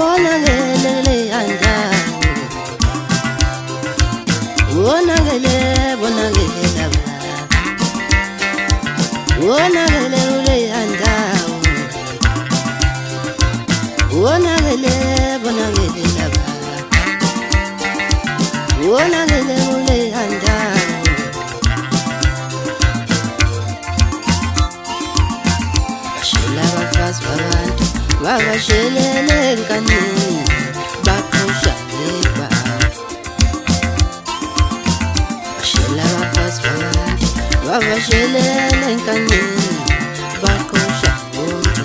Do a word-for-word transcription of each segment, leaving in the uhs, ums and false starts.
bona ngele anda bona ngele bona ngele lava bona ngele ule anda bona ngele bona ngele lava bona ngele ule anda shela bafazi babantu bavashelele enkanini baqhosha leba shela bafazi babantu bavashelele enkanini baqhosha bonke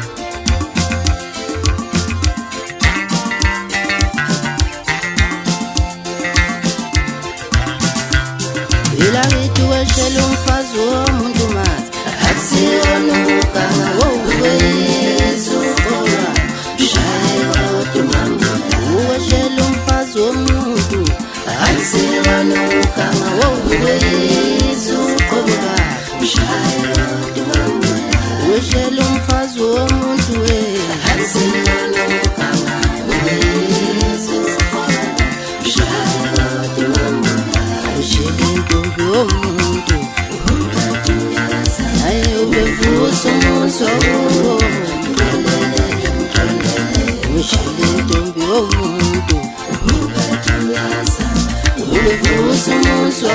ila ngithi weshela umfazi womuntu mazi akusiyona ukuganga wokuwezu qoba shayela utumamba uweshela umfazi womuntu akusiyona ukuganga wokuwezu qoba shayela utumamba uweshela umfazi womuntu we akusiyona ukuganga wokuwezu qoba shayela utumamba ushela intombi womuntu ubevusa umuso ushele intombi womuntu ubevusa umuso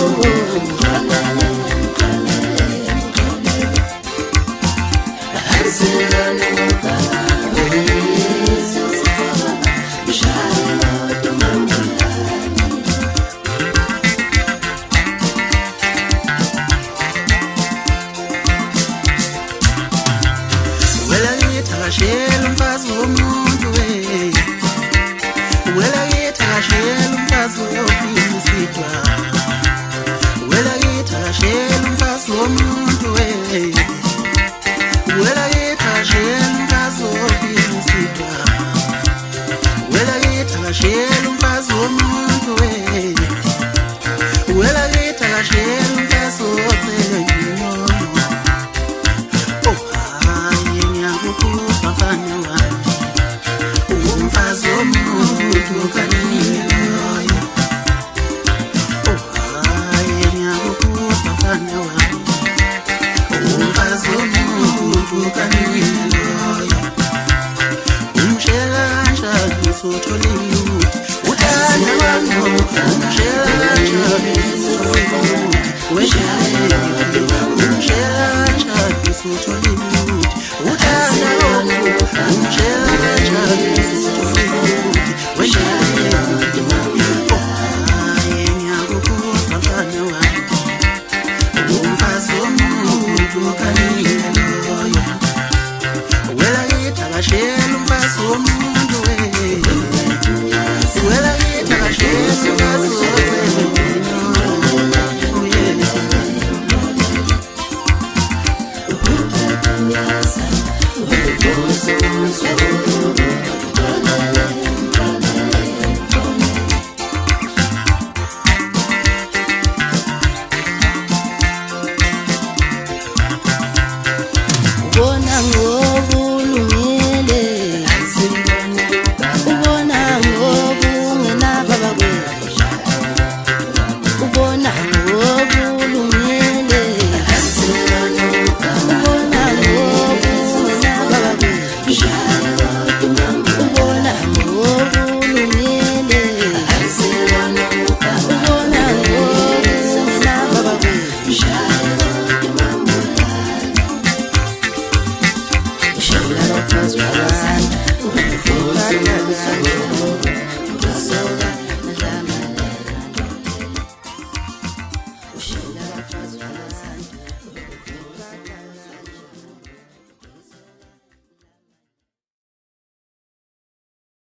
shela umfazi womuntu we wela yetha shela umfazi wofisidwa wela yetha shela umfazi womuntu we wela yetha shela umfazi wofisidwa wela yetha shela umfazi womuntu we wela yetha shela umfazi wofisidwa umfazi womuntu kanini oh hayi ngiyakubuza mfana wami umfazi womuntu kanini umshela kanjani usuthola ukuthi uthanda wami umshela kanjani usuthola ukuthi weshela umshela kanjani usuthola ukuthi uthanda wami umshela kanjani shela umfazi womuntu we wela yetha shela umfazi womuntu bona ngobulungile ubona ngobungenababa kwethu ubona ngobulungile ubona ngobungenababa kwethu ubona ngobulungile ubona ngobungenababa kwethu shela bafazi babantu